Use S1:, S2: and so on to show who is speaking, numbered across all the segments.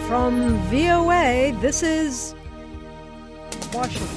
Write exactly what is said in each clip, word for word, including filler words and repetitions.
S1: From V O A, this is Washington.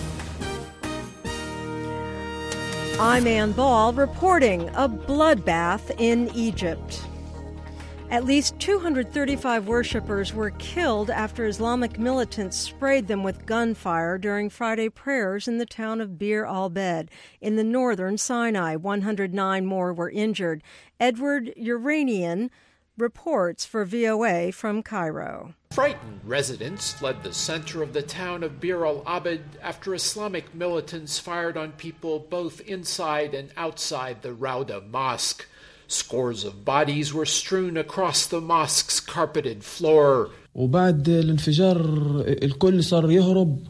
S1: I'm Ann Ball reporting a bloodbath in Egypt. At least two hundred thirty-five worshippers were killed after Islamic militants sprayed them with gunfire during Friday prayers in the town of Bir al-Bed in the northern Sinai. one hundred nine more were injured. Edward Uranian reports for V O A from Cairo.
S2: Frightened residents fled the center of the town of Bir al-Abed after Islamic militants fired on people both inside and outside the Rauda Mosque. Scores of bodies were strewn across the mosque's carpeted floor.
S3: وبعد الانفجار الكل صار يهرب.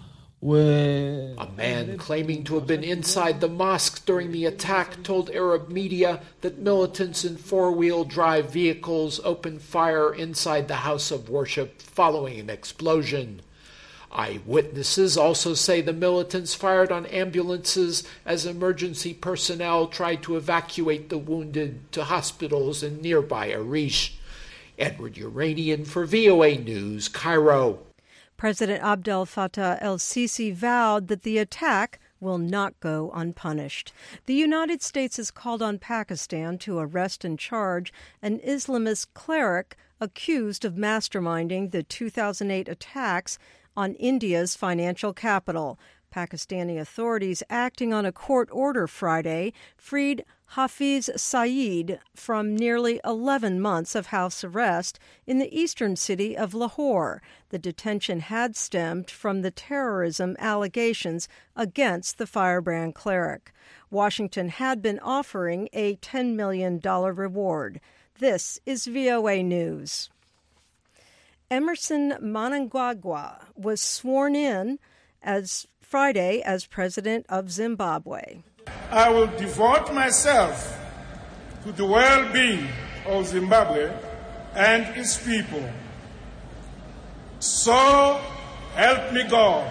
S2: A man claiming to have been inside the mosque during the attack told Arab media that militants in four-wheel drive vehicles opened fire inside the house of worship following an explosion. Eyewitnesses also say the militants fired on ambulances as emergency personnel tried to evacuate the wounded to hospitals in nearby Arish. Edward Uranian for V O A News, Cairo.
S1: President Abdel Fattah el-Sisi vowed that the attack will not go unpunished. The United States has called on Pakistan to arrest and charge an Islamist cleric accused of masterminding the two thousand eight attacks on India's financial capital. Pakistani authorities, acting on a court order Friday, freed Hafiz Saeed from nearly eleven months of house arrest in the eastern city of Lahore. The detention had stemmed from the terrorism allegations against the firebrand cleric. Washington had been offering a ten million dollars reward. This is V O A News. Emerson Mnangagwa was sworn in as Friday as president of Zimbabwe.
S4: I will devote myself to the well-being of Zimbabwe and its people. So help me God.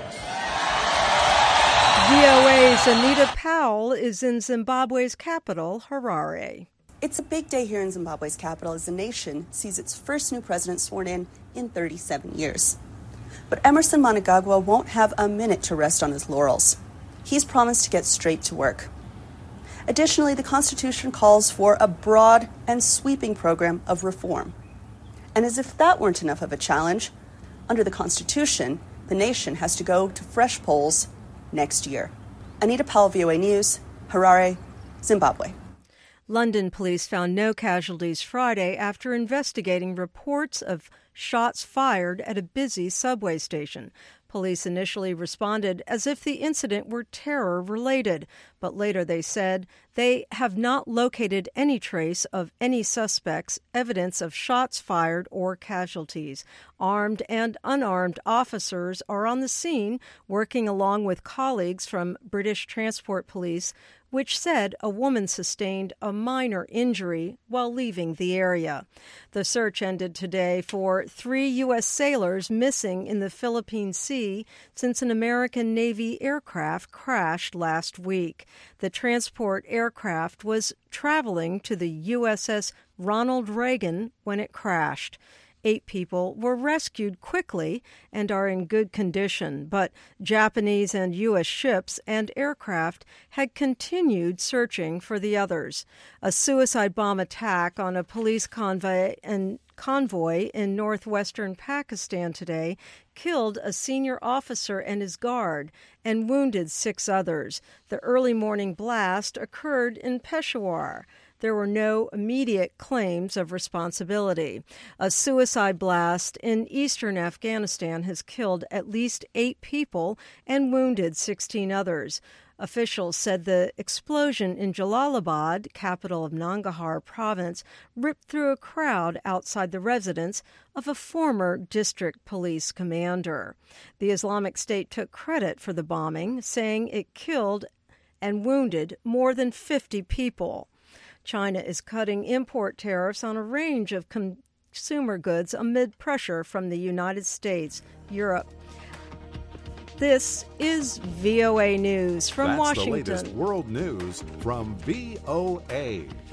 S1: V O A's Anita Powell is in Zimbabwe's capital, Harare.
S5: It's a big day here in Zimbabwe's capital as the nation sees its first new president sworn in in thirty-seven years. But Emerson Mnangagwa won't have a minute to rest on his laurels. He's promised to get straight to work. Additionally, the Constitution calls for a broad and sweeping program of reform. And as if that weren't enough of a challenge, under the Constitution, the nation has to go to fresh polls next year. Anita Powell, V O A News, Harare, Zimbabwe.
S1: London police found no casualties Friday after investigating reports of shots fired at a busy subway station. Police initially responded as if the incident were terror-related, but later they said they have not located any trace of any suspects, evidence of shots fired, or casualties. Armed and unarmed officers are on the scene, working along with colleagues from British Transport Police, which said a woman sustained a minor injury while leaving the area. The search ended today for three U S sailors missing in the Philippine Sea since an American Navy aircraft crashed last week. The transport aircraft was traveling to the U S S Ronald Reagan when it crashed. Eight people were rescued quickly and are in good condition, but Japanese and U S ships and aircraft had continued searching for the others. A suicide bomb attack on a police convoy and convoy in northwestern Pakistan today killed a senior officer and his guard and wounded six others. The early morning blast occurred in Peshawar. There were no immediate claims of responsibility. A suicide blast in eastern Afghanistan has killed at least eight people and wounded sixteen others. Officials said the explosion in Jalalabad, capital of Nangarhar province, ripped through a crowd outside the residence of a former district police commander. The Islamic State took credit for the bombing, saying it killed and wounded more than fifty people. China is cutting import tariffs on a range of consumer goods amid pressure from the United States, Europe. This is V O A News from
S6: That's
S1: Washington.
S6: That's the latest world news from V O A.